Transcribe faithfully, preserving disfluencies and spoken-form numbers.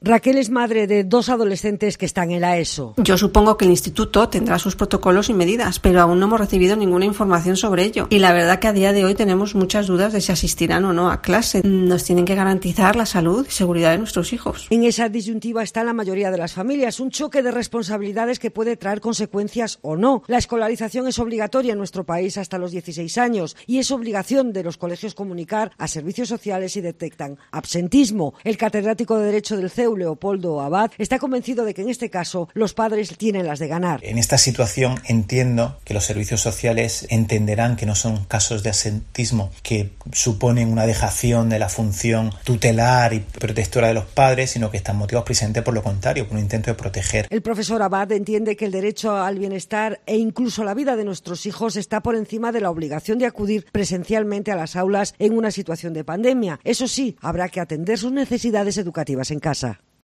Raquel es madre de dos adolescentes que están en la ESO. Yo supongo que el instituto tendrá sus protocolos y medidas, pero aún no hemos recibido ninguna información sobre ello. Y la verdad que a día de hoy tenemos muchas dudas de si asistirán o no a clase. Nos tienen que garantizar la salud y seguridad de nuestros hijos. En esa disyuntiva está la mayoría de las familias, un choque de responsabilidades que puede traer consecuencias o no. La escolarización es obligatoria en nuestro país hasta los dieciséis años y es obligación de los colegios comunicar a servicios sociales si detectan absentismo. El catedrático de Derecho del C E U, Leopoldo Abad, está convencido de que en este caso los padres tienen las de ganar. En esta situación entiendo que los servicios sociales entenderán que no son casos de absentismo que suponen una dejación de la función tutelar y protectora de los padres, sino que están motivados precisamente por lo contrario, por un intento de proteger. El profesor Abad entiende que el derecho al bienestar e incluso la vida de nuestros hijos está por encima de la obligación de acudir presencialmente a las aulas en una situación de pandemia. Eso sí, habrá que atender sus necesidades educativas en casa.